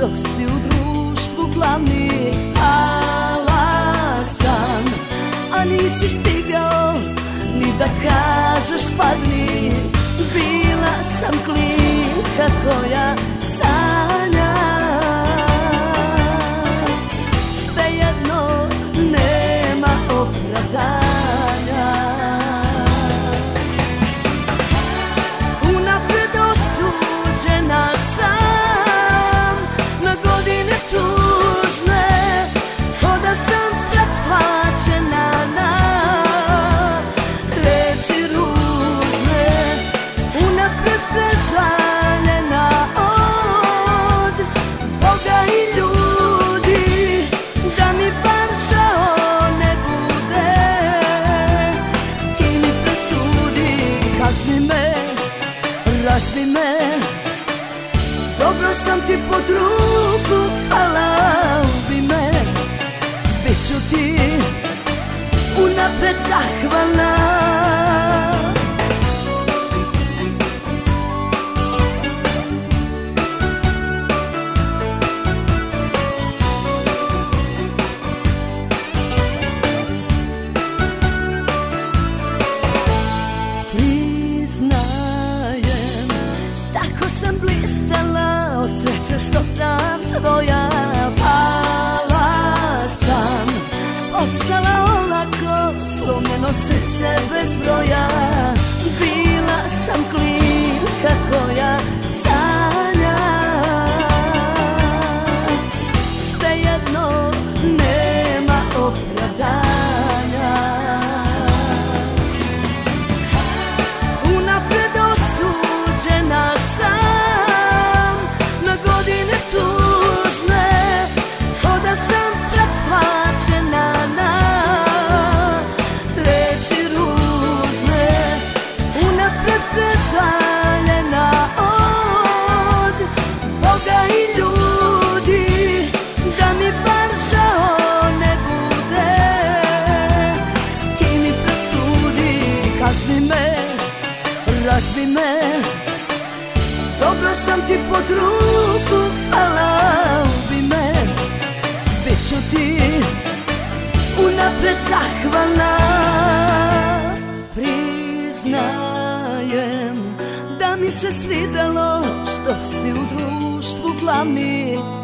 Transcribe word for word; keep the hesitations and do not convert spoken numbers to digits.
što si u društvu glavni. Pala sam, a nisi stigao ni da kažeš padni. Bila sam klinka koja sanja, svejedno nema opravdanja. Unapred osuđena sam na godine tužne, ko da sam pretplaćena na reči ružne. Unapred prežaljena od Boga i ljudi, da mi bar žao ne bude. Ti mi presudi, kazni me, razbi me. Dobro sam ti pod ruku pala, ubi me. Biću ti unapred zahvalna. Priznajem, tako sam blistala od sreće što sam tvoja. Pala sam, ostala olako, slomljeno srce bez broja. Bila sam klinka koja sanja, svejedno nema opravdanja. Unapred osuđena sam na godine tužne, ko da sam pretplaćena na reči ružne. Unapred prežaljena od Boga i ljudi, da mi bar žao ne bude. Ti mi presudi, kazni me, razbi me. Dobro sam ti pod ruku pala, ubi me. Biću ti unapred zahvalna. Priznajem da mi se svidelo što si u društvu glavni.